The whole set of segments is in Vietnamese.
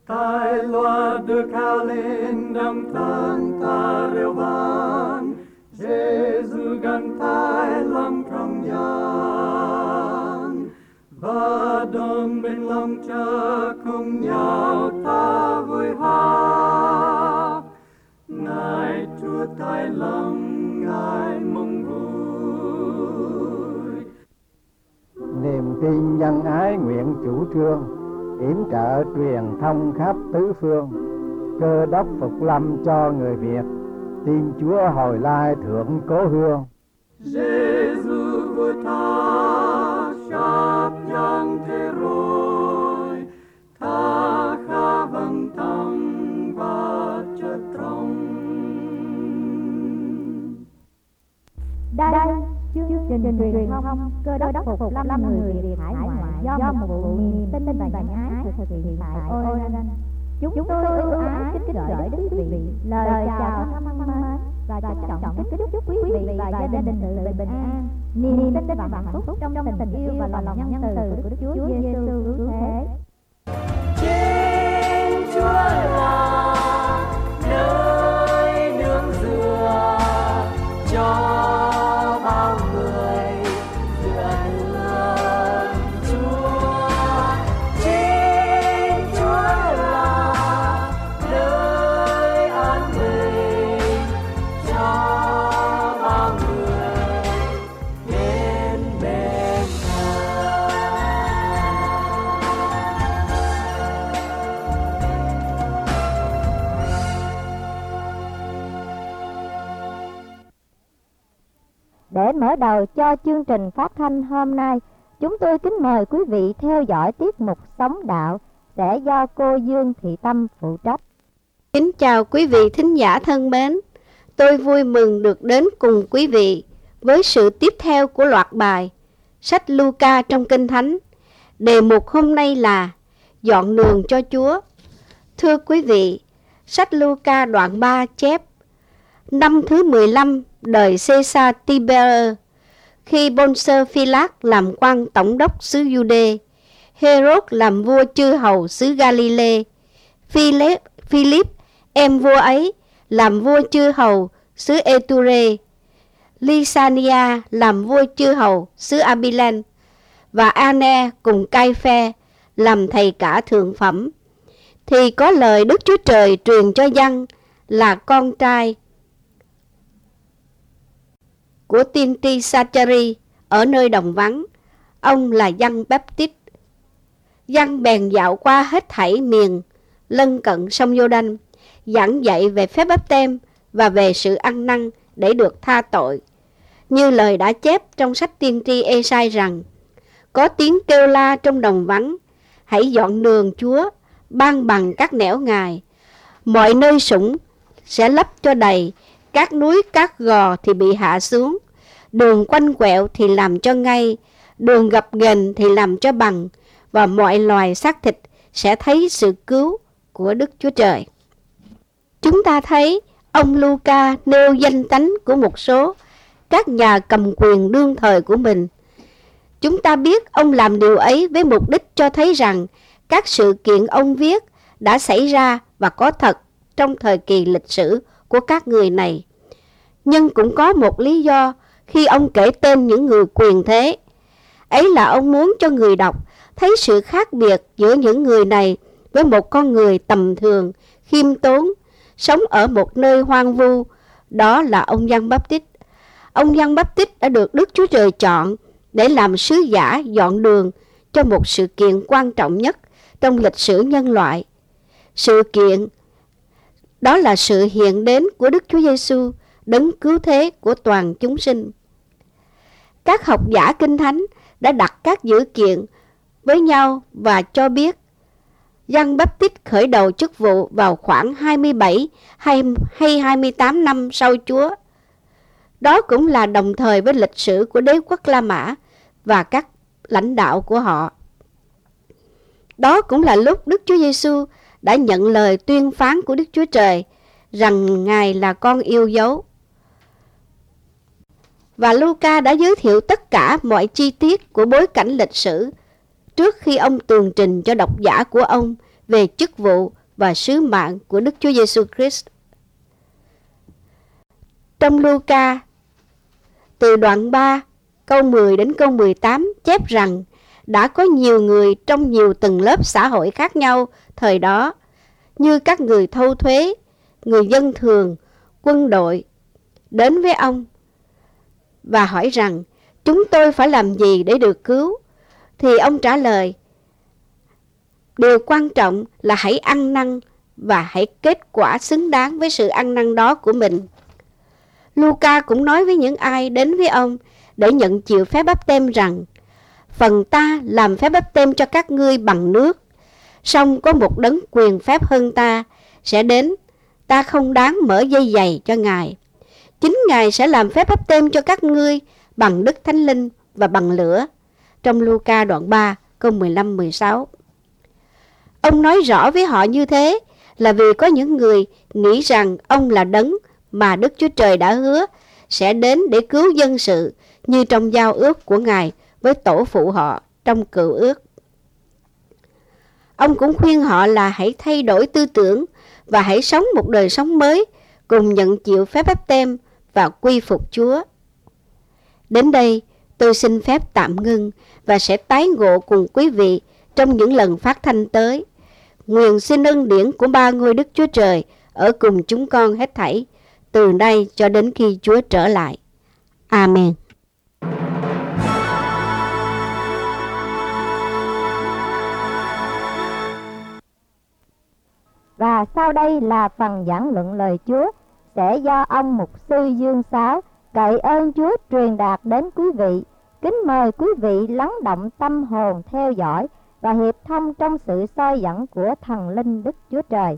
Tai loa được cao lên đồng thân ta reo vang, Giêsu gần tai lòng trong gian, và đồng bên lòng cha cùng nhau ta vui hát. Ngài Chúa tai lòng, Ngài mong vui. Niềm tin nhân ái nguyện chủ trương, yểm trợ truyền thông khắp tứ phương. Cơ đốc phục lâm cho người Việt, tin Chúa hồi lai thượng cố hương. Giêsu vua ta sắp giang thế rồi, ta khá vâng tâm và chất trong. Đây chương trình truyền thông Cơ đốc phục lâm người Việt hải ngoại do một vụ niềm tin và nhân ái thực hiện tại Oregon. Chúng tôi ưu ái kính gửi đến quý vị lời chào thân mến và trân trọng kính chúc quý vị và gia đình sự bình an, niềm tin và hạnh phúc trong tình yêu và lòng nhân từ của Đức Chúa Giêsu cứu thế. Chính Chúa là nơi nương dựa cho bao người dựa nương Chúa. Chính Chúa là nơi an bình cho bao người đến bên Để mở đầu cho chương trình phát thanh hôm nay, chúng tôi kính mời quý vị theo dõi tiết mục Sống Đạo sẽ do cô Dương Thị Tâm phụ trách. Kính chào quý vị thính giả thân mến. Tôi vui mừng được đến cùng quý vị với sự tiếp theo của loạt bài Sách Luca trong Kinh Thánh. Đề mục hôm nay là Dọn đường cho Chúa. Thưa quý vị, sách Luca đoạn 3 chép: Năm thứ 15 đời Caesar Tiberius, khi Pôncio Phi-lát làm quan tổng đốc xứ Giu-đê, Hê-rốt làm vua chư hầu xứ Ga-li-lê, Philip em vua ấy làm vua chư hầu xứ Ê-tu-rê, Lysania làm vua chư hầu xứ Abilen, và Ane cùng Cai-phe làm thầy cả thượng phẩm, thì có lời Đức Chúa Trời truyền cho Giăng là con trai của tiên tri Sa-cha-ri ở nơi đồng vắng. Ông là Giăng Báp-tít. Giăng bèn dạo qua hết thảy miền lân cận sông Giô-đanh, giảng dạy về phép báp-têm và về sự ăn năn để được tha tội. Như lời đã chép trong sách tiên tri Ê-sai rằng: Có tiếng kêu la trong đồng vắng, hãy dọn đường Chúa, ban bằng các nẻo Ngài. Mọi nơi sũng sẽ lấp cho đầy, các núi các gò thì bị hạ xuống, đường quanh quẹo thì làm cho ngay, đường gập ghềnh thì làm cho bằng, và mọi loài xác thịt sẽ thấy sự cứu của Đức Chúa Trời. Chúng ta thấy ông Luca nêu danh tánh của một số các nhà cầm quyền đương thời của mình. Chúng ta biết ông làm điều ấy với mục đích cho thấy rằng các sự kiện ông viết đã xảy ra và có thật trong thời kỳ lịch sử của các người này. Nhưng cũng có một lý do khi ông kể tên những người quyền thế. Ấy là ông muốn cho người đọc thấy sự khác biệt giữa những người này với một con người tầm thường, khiêm tốn, sống ở một nơi hoang vu. Đó là ông Giăng Báp-tít. Ông Giăng Báp-tít đã được Đức Chúa Trời chọn để làm sứ giả dọn đường cho một sự kiện quan trọng nhất trong lịch sử nhân loại. Sự kiện đó là sự hiện đến của Đức Chúa Giêsu, đấng cứu thế của toàn chúng sinh. Các học giả Kinh Thánh đã đặt các dữ kiện với nhau và cho biết Giăng Báp-tít khởi đầu chức vụ vào khoảng 27 hay 28 năm sau Chúa. Đó cũng là đồng thời với lịch sử của đế quốc La Mã và các lãnh đạo của họ. Đó cũng là lúc Đức Chúa Giêsu đã nhận lời tuyên phán của Đức Chúa Trời rằng Ngài là con yêu dấu. Và Luca đã giới thiệu tất cả mọi chi tiết của bối cảnh lịch sử trước khi ông tường trình cho độc giả của ông về chức vụ và sứ mạng của Đức Chúa Giêsu Christ. Trong Luca, từ đoạn 3, câu 10 đến câu 18 chép rằng đã có nhiều người trong nhiều tầng lớp xã hội khác nhau thời đó, như các người thâu thuế, người dân thường, quân đội, đến với ông và hỏi rằng chúng tôi phải làm gì để được cứu. Thì ông trả lời, điều quan trọng là hãy ăn năn và hãy kết quả xứng đáng với sự ăn năn đó của mình. Luca cũng nói với những ai đến với ông để nhận chịu phép báp têm rằng, phần ta làm phép báp têm cho các ngươi bằng nước, song có một đấng quyền phép hơn ta sẽ đến, ta không đáng mở dây giày cho Ngài. Chính Ngài sẽ làm phép báp têm cho các ngươi bằng Đức Thánh Linh và bằng lửa. Trong Luca đoạn 3 câu 15-16. Ông nói rõ với họ như thế là vì có những người nghĩ rằng ông là đấng mà Đức Chúa Trời đã hứa sẽ đến để cứu dân sự, như trong giao ước của Ngài với tổ phụ họ trong cựu ước. Ông cũng khuyên họ là hãy thay đổi tư tưởng và hãy sống một đời sống mới, cùng nhận chịu phép báp têm và quy phục Chúa. Đến đây, tôi xin phép tạm ngưng và sẽ tái ngộ cùng quý vị trong những lần phát thanh tới. Nguyện xin ân điển của ba ngôi Đức Chúa Trời ở cùng chúng con hết thảy, từ nay cho đến khi Chúa trở lại. Amen. Và sau đây là phần giảng luận lời Chúa sẽ do ông mục sư Dương Sáo cậy ơn Chúa truyền đạt đến quý vị. Kính mời quý vị lắng động tâm hồn theo dõi và hiệp thông trong sự soi dẫn của thần linh Đức Chúa Trời.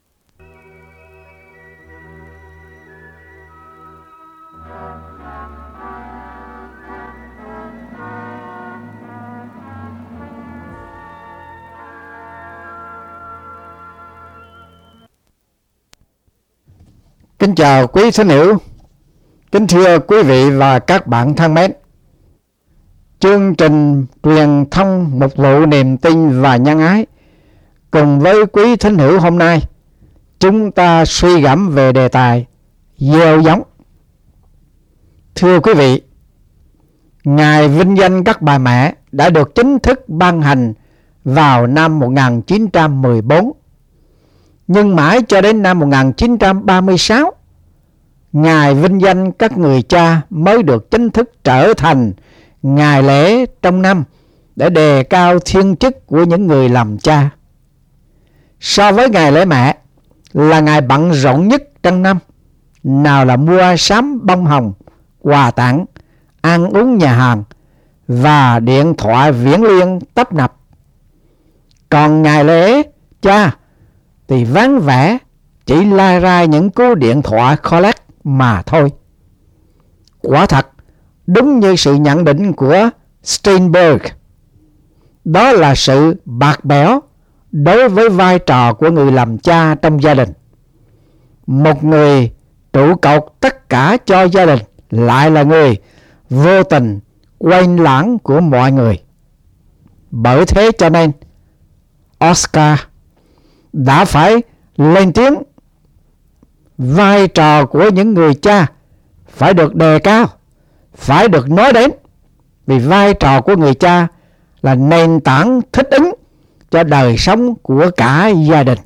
Kính chào quý thính hữu, kính thưa quý vị và các bạn thân mến. Chương trình truyền thông mục vụ niềm tin và nhân ái cùng với quý thính hữu hôm nay, chúng ta suy gẫm về đề tài gieo giống. Thưa quý vị, ngày vinh danh các bà mẹ đã được chính thức ban hành vào năm 1914. Nhưng mãi cho đến năm 1936, ngày vinh danh các người cha mới được chính thức trở thành ngày lễ trong năm để đề cao thiên chức của những người làm cha. So với ngày lễ mẹ là ngày bận rộn nhất trong năm, nào là mua sắm bông hồng, quà tặng, ăn uống nhà hàng và điện thoại viễn liên tấp nập. Còn ngày lễ cha thì vắng vẻ, chỉ lai rai những cú điện thoại collect mà thôi. Quả thật, đúng như sự nhận định của Steinberg, đó là sự bạc bẽo đối với vai trò của người làm cha trong gia đình. Một người trụ cột tất cả cho gia đình lại là người vô tình quên lãng của mọi người. Bởi thế cho nên Oscar đã phải lên tiếng, vai trò của những người cha phải được đề cao, phải được nói đến, vì vai trò của người cha là nền tảng thích ứng cho đời sống của cả gia đình.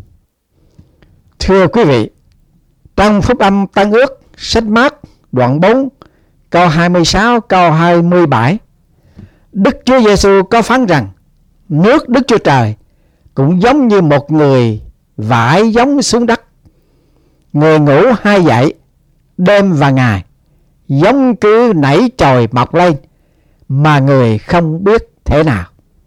Thưa quý vị, trong Phúc âm Tân Ước, sách Mác đoạn 4, câu 26, câu 27, Đức Chúa Giêsu có phán rằng nước Đức Chúa Trời cũng giống như một người vải giống xuống đất. Người ngủ hay dậy, đêm và ngày, giống cứ nảy chồi mọc lên, mà người không biết thế nào.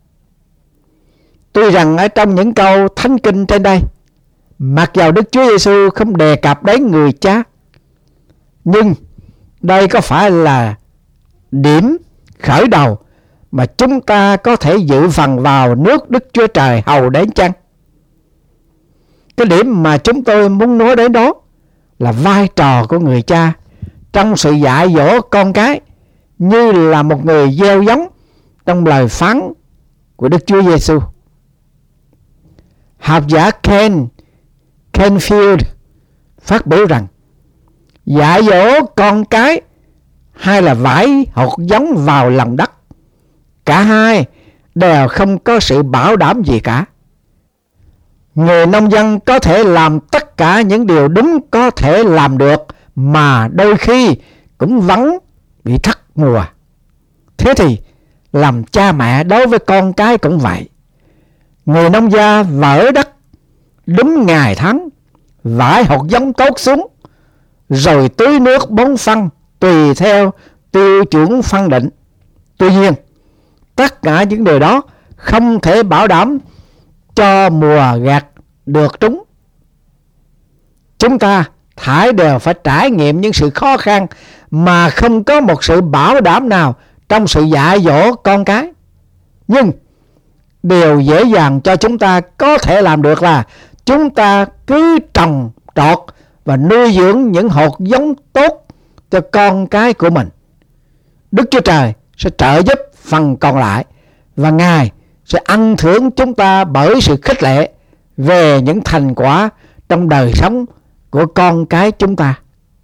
Tuy rằng ở trong những câu thánh kinh trên đây, mặc dầu Đức Chúa Giêsu không đề cập đến người cha, nhưng đây có phải là điểm khởi đầu mà chúng ta có thể dự phần vào nước Đức Chúa Trời hầu đến chăng? Cái điểm mà chúng tôi muốn nói đến đó là vai trò của người cha trong sự dạy dỗ con cái, như là một người gieo giống trong lời phán của Đức Chúa Giêsu. học giả Ken Canfield phát biểu rằng dạy dỗ con cái hay là vải hột giống vào lòng đất, cả hai đều không có sự bảo đảm gì cả. Người nông dân có thể làm tất cả những điều đúng có thể làm được, mà đôi khi cũng vẫn bị thất mùa. Thế thì làm cha mẹ đối với con cái cũng vậy. Người nông dân vỡ đất đúng ngày tháng, vải hột giống tốt xuống, rồi tưới nước bón phân tùy theo tiêu chuẩn phân định. Tuy nhiên, tất cả những điều đó không thể bảo đảm cho mùa gặt được trúng. Chúng ta thảy đều phải trải nghiệm những sự khó khăn mà không có một sự bảo đảm nào trong sự dạy dỗ con cái. Nhưng điều dễ dàng cho chúng ta có thể làm được là chúng ta cứ trồng trọt và nuôi dưỡng những hột giống tốt cho con cái của mình. Đức Chúa Trời sẽ trợ giúp phần còn lại, và Ngài sẽ ân thưởng chúng ta bởi sự khích lệ về những thành quả trong đời sống của con cái chúng ta.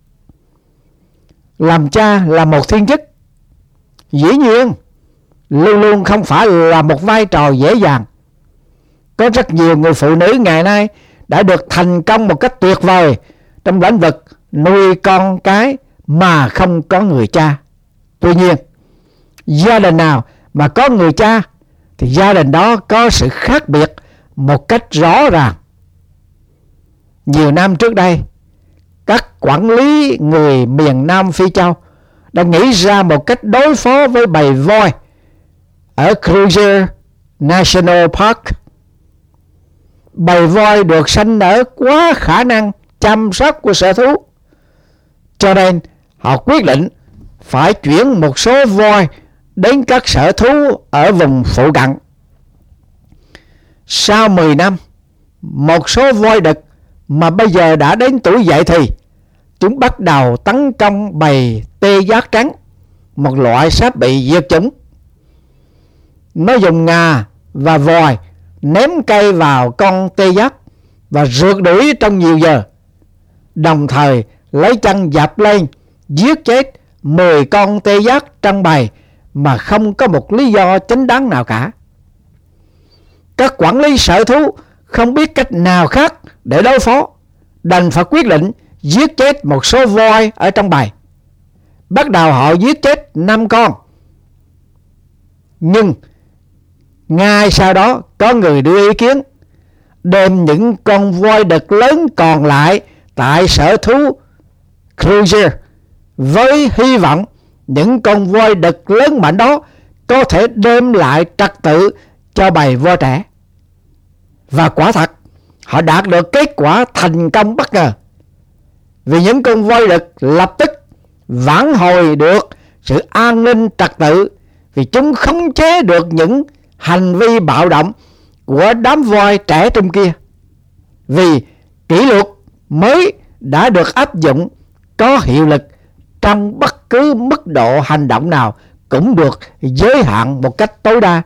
Làm cha là một thiên chức, dĩ nhiên luôn luôn không phải là một vai trò dễ dàng. Có rất nhiều người phụ nữ ngày nay đã được thành công một cách tuyệt vời trong lĩnh vực nuôi con cái mà không có người cha. Tuy nhiên, gia đình nào mà có người cha thì gia đình đó có sự khác biệt một cách rõ ràng. Nhiều năm trước đây, các quản lý người miền Nam Phi Châu đã nghĩ ra một cách đối phó với bầy voi ở Kruger National Park. Bầy voi được sanh nở quá khả năng chăm sóc của sở thú, cho nên họ quyết định phải chuyển một số voi đến các sở thú ở vùng phụ cận. Sau 10 năm, một số voi đực mà bây giờ đã đến tuổi dậy thì chúng bắt đầu tấn công bầy tê giác trắng, một loại sắp bị diệt chủng. Nó dùng ngà và vòi ném cây vào con tê giác và rượt đuổi trong nhiều giờ, đồng thời lấy chân dập lên giết chết 10 con tê giác trong bầy mà không có một lý do chính đáng nào cả. Các quản lý sở thú không biết cách nào khác để đối phó, đành phải quyết định giết chết một số voi ở trong bầy. Bắt đầu họ giết chết 5 con. Nhưng ngay sau đó có người đưa ý kiến đem những con voi đực lớn còn lại tại sở thú Kruger, với hy vọng những con voi đực lớn mạnh đó có thể đem lại trật tự cho bầy voi trẻ. Và quả thật, họ đạt được kết quả thành công bất ngờ, vì những con voi đực lập tức vãn hồi được sự an ninh trật tự, vì chúng khống chế được những hành vi bạo động của đám voi trẻ trung kia. Vì kỷ luật mới đã được áp dụng có hiệu lực trong bất cứ mức độ hành động nào cũng được giới hạn một cách tối đa.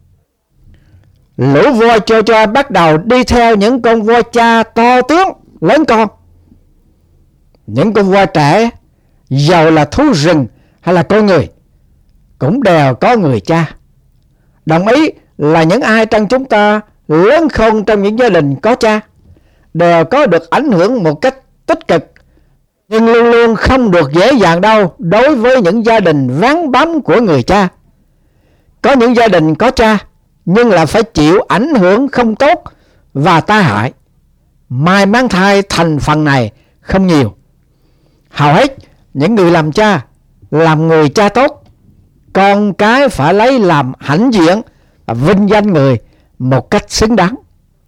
Lũ voi cho bắt đầu đi theo những con voi cha to tướng lớn con. Những con voi trẻ, dầu là thú rừng hay là con người, cũng đều có người cha. Đồng ý là những ai trong chúng ta lớn khôn trong những gia đình có cha đều có được ảnh hưởng một cách tích cực, nhưng luôn luôn không được dễ dàng đâu đối với những gia đình ván bám của người cha. Có những gia đình có cha nhưng là phải chịu ảnh hưởng không tốt và tai hại. Mai mang thai thành phần này không nhiều. Hầu hết những người làm cha, làm người cha tốt, con cái phải lấy làm hãnh diện và vinh danh người một cách xứng đáng.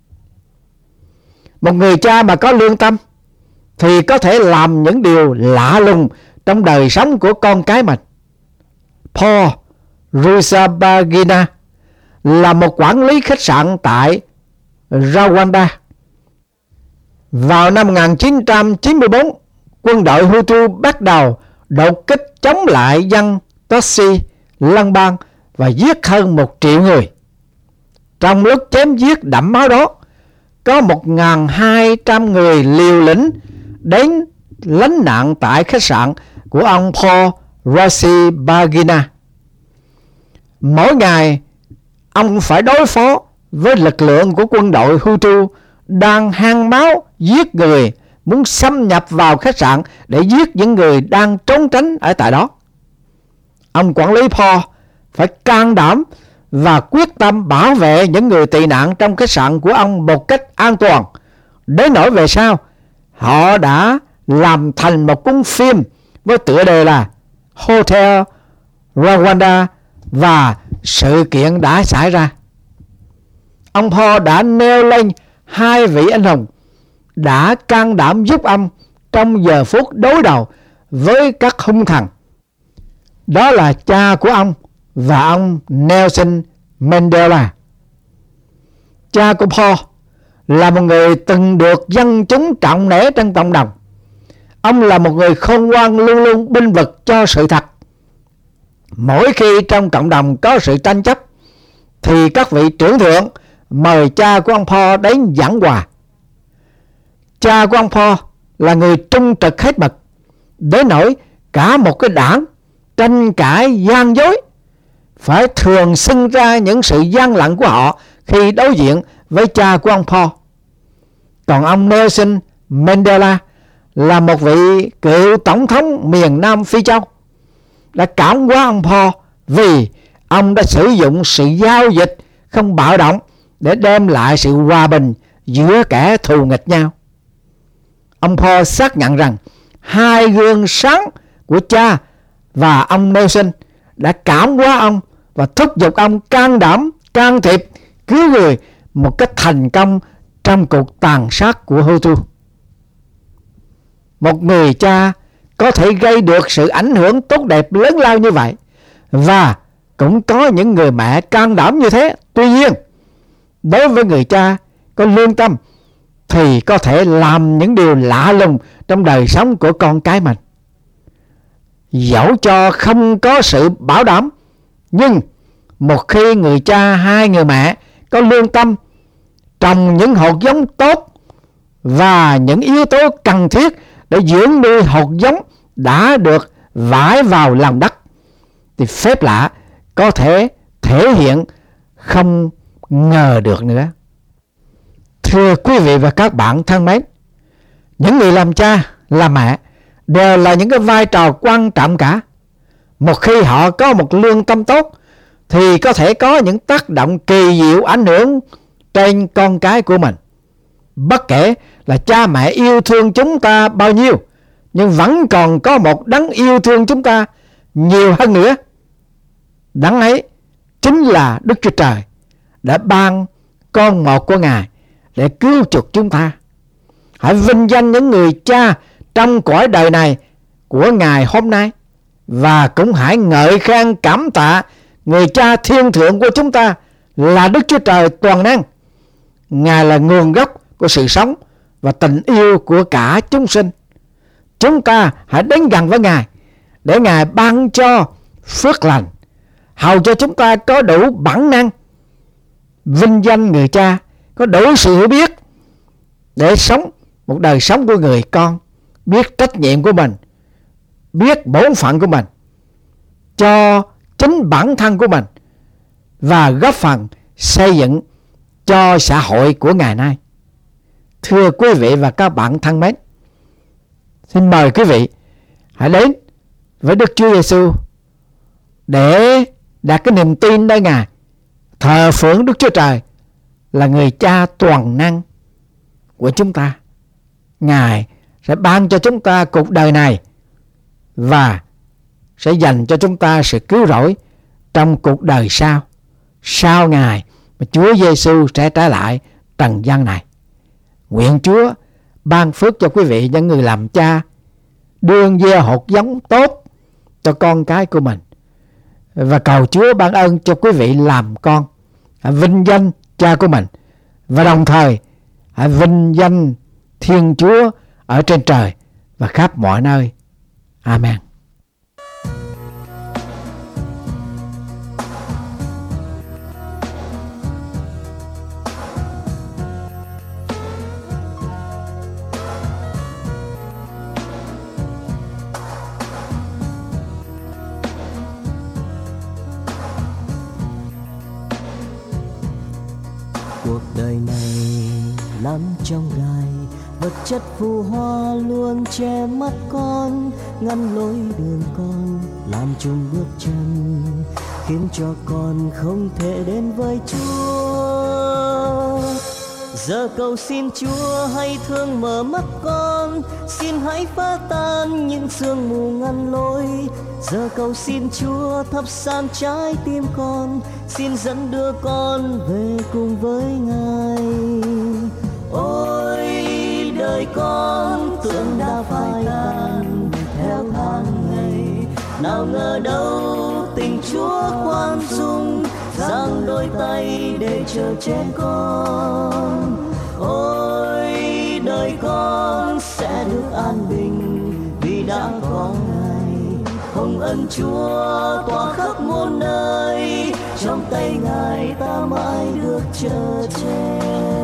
Một người cha mà có lương tâm thì có thể làm những điều lạ lùng trong đời sống của con cái mình. Paul Rusabagina là một quản lý khách sạn tại Rwanda. Vào năm 1994, quân đội Hutu bắt đầu đột kích chống lại dân Tutsi Lân Bang và giết hơn 1 triệu người. Trong lúc chém giết đẫm máu đó, có 1.200 người liều lĩnh đến lánh nạn tại khách sạn của ông Paul Rusesabagina. Mỗi ngày, ông phải đối phó với lực lượng của quân đội Hutu đang hăng máu giết người, muốn xâm nhập vào khách sạn để giết những người đang trốn tránh ở tại đó. Ông quản lý Paul phải can đảm và quyết tâm bảo vệ những người tị nạn trong khách sạn của ông một cách an toàn. Đến nỗi về sau, họ đã làm thành một cuốn phim với tựa đề là Hotel Rwanda và sự kiện đã xảy ra. Ông Paul đã nêu lên 2 vị anh hùng đã can đảm giúp ông trong giờ phút đối đầu với các hung thần. Đó là cha của ông và ông Nelson Mandela. Cha của Paul là một người từng được dân chúng trọng nể trong cộng đồng. Ông là một người khôn ngoan, luôn luôn bênh vực cho sự thật. Mỗi khi trong cộng đồng có sự tranh chấp thì các vị trưởng thượng mời cha của ông Paul đến giảng hòa. Cha của ông Paul là người trung trực hết mực, đến nỗi cả một cái đảng tranh cãi gian dối phải thường xưng ra những sự gian lận của họ khi đối diện với cha của ông Paul. Còn ông Nelson Mandela là một vị cựu tổng thống miền Nam Phi Châu, đã cảm hóa ông Paul vì ông đã sử dụng sự giao dịch không bạo động để đem lại sự hòa bình giữa kẻ thù nghịch nhau. Ông Paul xác nhận rằng 2 gương sáng của cha và ông Nelson đã cảm hóa ông và thúc giục ông can đảm can thiệp cứu người một cách thành công trong cuộc tàn sát của Hutu. Một người cha có thể gây được sự ảnh hưởng tốt đẹp lớn lao như vậy, và cũng có những người mẹ can đảm như thế. Tuy nhiên, đối với người cha có lương tâm thì có thể làm những điều lạ lùng trong đời sống của con cái mình. Dẫu cho không có sự bảo đảm, nhưng một khi người cha hay người mẹ có lương tâm, trồng những hột giống tốt và những yếu tố cần thiết để dưỡng nuôi hột giống đã được vãi vào lòng đất, thì phép lạ có thể thể hiện không ngờ được nữa. Thưa quý vị và các bạn thân mến, những người làm cha, làm mẹ đều là những cái vai trò quan trọng cả. Một khi họ có một lương tâm tốt thì có thể có những tác động kỳ diệu ảnh hưởng trên con cái của mình. Bất kể là cha mẹ yêu thương chúng ta bao nhiêu, nhưng vẫn còn có một đấng yêu thương chúng ta nhiều hơn nữa. Đấng ấy chính là Đức Chúa Trời đã ban con một của Ngài để cứu chuộc chúng ta. Hãy vinh danh những người cha trong cõi đời này của Ngài hôm nay, và cũng hãy ngợi khen cảm tạ người cha thiên thượng của chúng ta là Đức Chúa Trời toàn năng. Ngài là nguồn gốc của sự sống và tình yêu của cả chúng sinh. Chúng ta hãy đến gần với Ngài để Ngài ban cho phước lành, hầu cho chúng ta có đủ bản năng vinh danh người cha, có đủ sự hiểu biết để sống một đời sống của người con, biết trách nhiệm của mình, biết bổn phận của mình cho chính bản thân của mình, và góp phần xây dựng cho xã hội của ngày nay. Thưa quý vị và các bạn thân mến, xin mời quý vị hãy đến với Đức Chúa Giêsu để đặt cái niềm tin nơi Ngài, thờ phượng Đức Chúa Trời là người cha toàn năng của chúng ta. Ngài sẽ ban cho chúng ta cuộc đời này và sẽ dành cho chúng ta sự cứu rỗi trong cuộc đời sau. Sau Ngài mà Chúa Giêsu sẽ trở lại trần gian này. Nguyện Chúa ban phước cho quý vị những người làm cha, đương gieo hột giống tốt cho con cái của mình, và cầu Chúa ban ơn cho quý vị làm con vinh danh cha của mình, và đồng thời hãy vinh danh Thiên Chúa ở trên trời và khắp mọi nơi. Amen. cuộc đời này lắm trong gai, vật chất phù hoa luôn che mắt con, ngăn lối đường con, làm chùm bước chân, khiến cho con không thể đến với Chúa. Giờ cầu xin Chúa hãy thương mở mắt con, xin hãy phá tan những sương mù ngăn lối. Giờ cầu xin Chúa thắp sáng trái tim con, xin dẫn đưa con về cùng với Ngài. Ôi đời con tưởng đã phai tàn theo tháng ngày, nào ngờ đâu tình Chúa khoan dung, giang đôi tay để chờ che con. Ôi đời con sẽ được an bình vì đã có Ngài. Hồng ân Chúa tỏa khắp muôn nơi, trong tay Ngài ta mãi được chở che.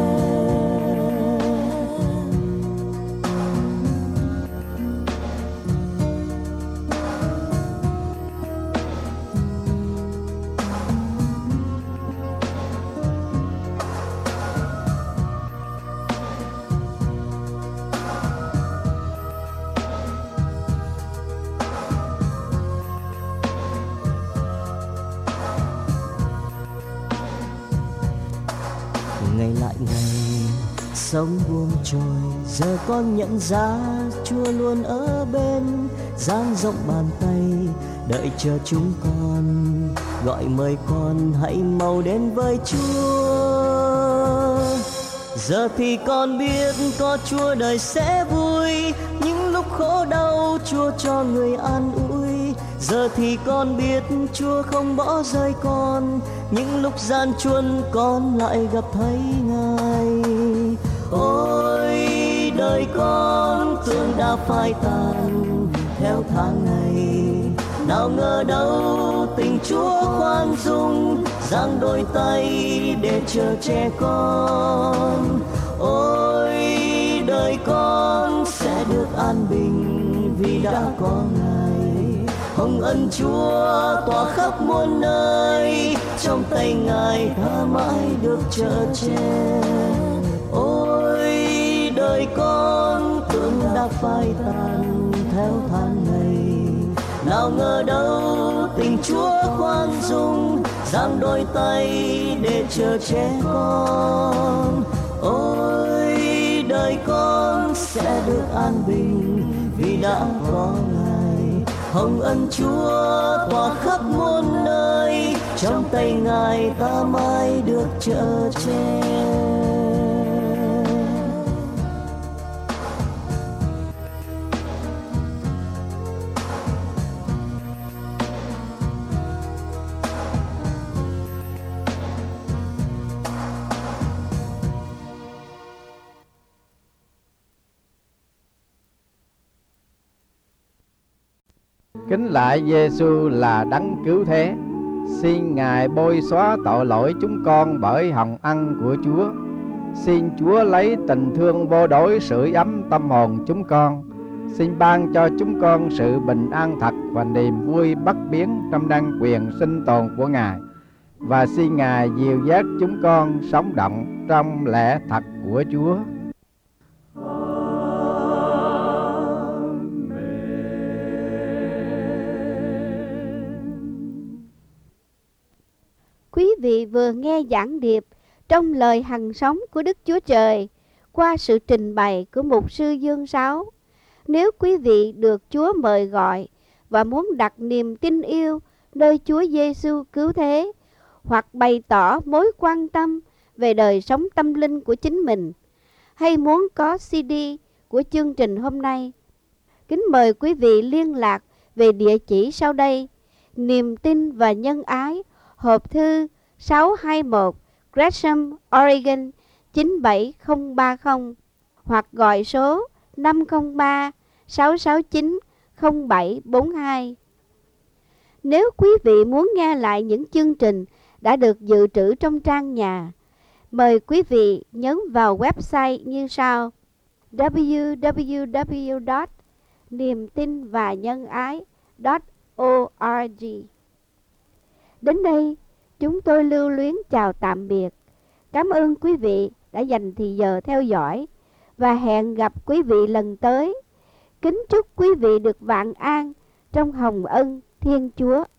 Ngày lại ngày sống buông trôi, giờ con nhận ra Chúa luôn ở bên, dang rộng bàn tay đợi chờ chúng con, gọi mời con hãy mau đến với Chúa. Giờ thì con biết có Chúa đời sẽ vui, những lúc khổ đau Chúa cho người an ủi. Giờ thì con biết Chúa không bỏ rơi con, những lúc gian truân con lại gặp thấy Ngài. Ôi đời con tưởng đã phai tàn theo tháng ngày, nào ngờ đâu tình Chúa khoan dung, giang đôi tay để chờ che con. Ôi đời con sẽ được an bình vì đã có Ngài. Hồng ân Chúa tỏa khắp muôn nơi, trong tay Ngài ta mãi được chở che. Ôi đời con tưởng đã phai tàn theo tháng ngày, nào ngờ đâu tình Chúa khoan dung, giang đôi tay để chở che con. Ôi đời con sẽ được an bình vì đã có Ngài. Hồng ân Chúa tỏa khắp muôn nơi, trong tay Ngài ta mãi được chở che. Kính lạy Giêsu là đấng cứu thế, xin Ngài bôi xóa tội lỗi chúng con bởi hồng ân của Chúa. Xin Chúa lấy tình thương vô đối sưởi ấm tâm hồn chúng con. Xin ban cho chúng con sự bình an thật và niềm vui bất biến trong năng quyền sinh tồn của Ngài. Và xin Ngài dìu dắt chúng con sống động trong lẽ thật của Chúa. Quý vị vừa nghe giảng điệp trong lời hằng sống của Đức Chúa Trời qua sự trình bày của mục sư Dương Sáu. Nếu quý vị được Chúa mời gọi và muốn đặt niềm tin yêu nơi Chúa Giêsu cứu thế, hoặc bày tỏ mối quan tâm về đời sống tâm linh của chính mình, hay muốn có CD của chương trình hôm nay, kính mời quý vị liên lạc về địa chỉ sau đây: Niềm tin và nhân ái, hộp thư 621 Gresham, Oregon 97030, hoặc gọi số 503 669 0742. Nếu quý vị muốn nghe lại những chương trình đã được dự trữ trong trang nhà, mời quý vị nhấn vào website như sau: www.niềmtinvanhângai.org. Đến đây, chúng tôi lưu luyến chào tạm biệt Cảm ơn quý vị đã dành thời giờ theo dõi và hẹn gặp quý vị lần tới. Kính chúc quý vị được vạn an trong hồng ân Thiên Chúa.